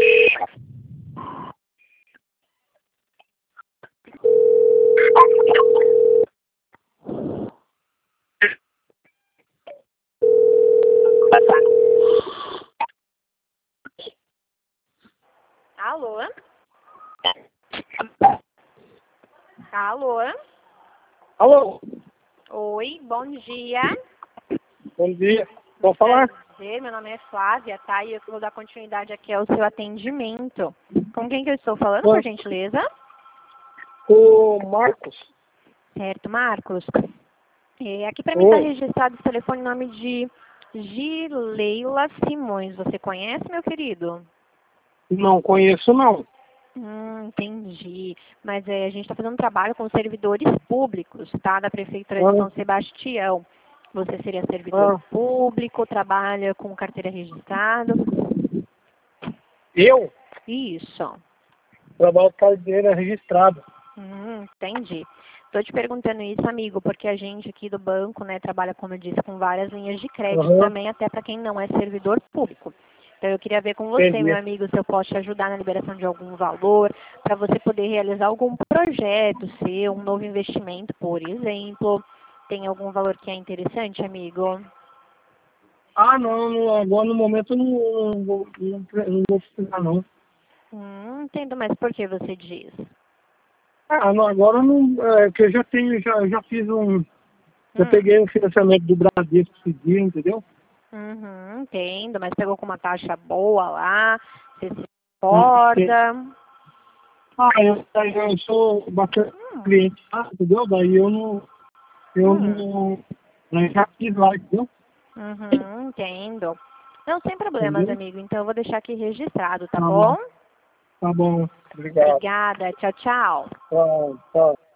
Alô? Alô? Alô, Oi, bom dia. bom dia. Pode falar? Prazer, meu nome é Flávia, tá? E eu vou dar continuidade aqui ao seu atendimento. Com quem que eu estou falando, por gentileza? O Marcos. Certo, Marcos. Aqui para mim está Oi. registrado o telefone em nome de Gileila Simões. Você conhece, meu querido? Não conheço, não. Entendi. Mas a gente está fazendo um trabalho com servidores públicos, tá? Da Prefeitura de São Sebastião. Você seria servidor público, trabalha com carteira registrada? Eu Isso. trabalho com carteira registrada. Entendi. Estou te perguntando isso, amigo, porque a gente aqui do banco, né, trabalha, como eu disse, com várias linhas de crédito também, até para quem não é servidor público. Então, eu queria ver com você, Entendi. meu amigo, se eu posso te ajudar na liberação de algum valor, para você poder realizar algum projeto seu, um novo investimento, por exemplo. Tem algum valor que é interessante, amigo? Não, agora no momento eu não vou precisar, não. Entendo, mas por que você diz? Não, agora não, que eu já tenho, já fiz já peguei um financiamento do Bradesco esse dia, entendeu? Entendo, mas pegou com uma taxa boa lá, você se recorda? Eu sou bastante cliente, entendeu? Daí eu já fiz lá, entendeu? Entendo. Não, sem problemas, Entendeu? amigo. Então eu vou deixar aqui registrado, tá Tá bom? bom. Tá bom. Obrigado. Obrigada. Tchau, tchau. Tchau, tchau.